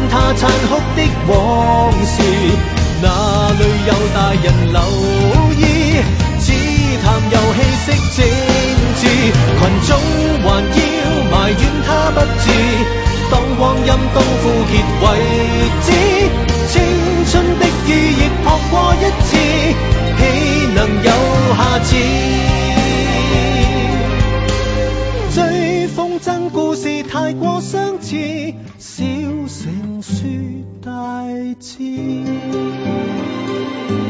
他殘酷的往事，哪裏有大人留意？只談遊戲式政治，群眾還要埋怨他不智，當光陰都枯竭為止，青春的羽翼撲過一次，豈能有下次？追風箏故事太過相似，小城說大志。